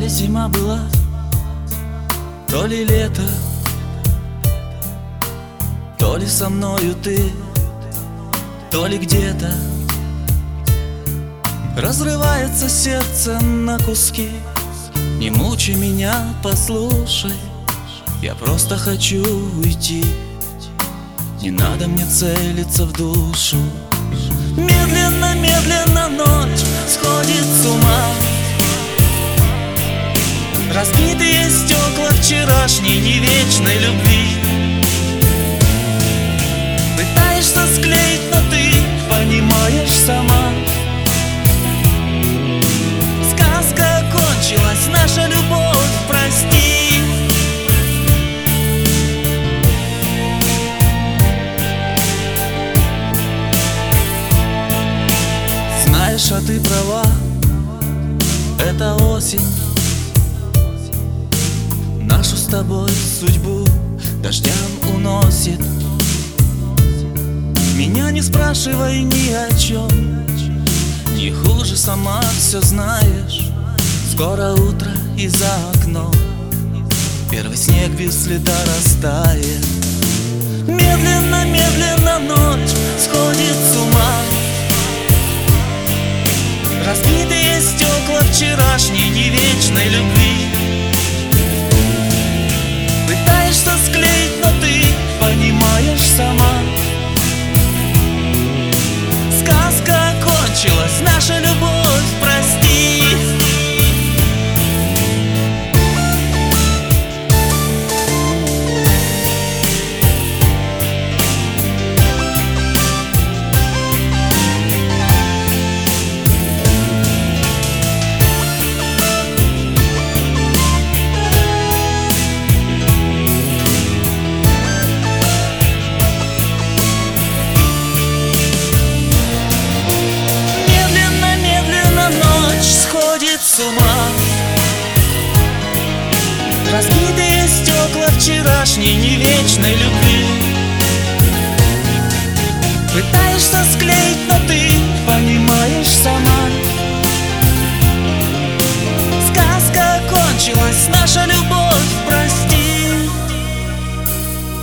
ли зима была, то ли лето, то ли со мною ты, то ли где-то разрывается сердце на куски. Не мучай меня, послушай, я просто хочу уйти. Не надо мне целиться в душу. Медленно, медленно ночь сходит с ума. Разбитые стекла вчерашней не вечной любви. Пытаешься склеить, но ты понимаешь сама. Сказка кончилась, наша любовь, прости. Знаешь, а ты права, это осень нашу с тобой судьбу дождям уносит. Меня не спрашивай ни о чем, не хуже, сама все знаешь. Скоро утро и за окном первый снег без следа растает. Медленно, медленно ночь сходит с ума. Разбитые стекла вчерашней не вечной любви. Пытаешься склеить, но ты понимаешь сама. Сказка кончилась, наша любовь, прости. С ума. Разбитые стекла вчерашней не вечной любви. Пытаешься склеить, но ты понимаешь сама. Сказка кончилась, наша любовь, прости.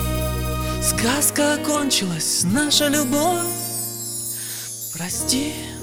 Сказка кончилась, наша любовь, прости.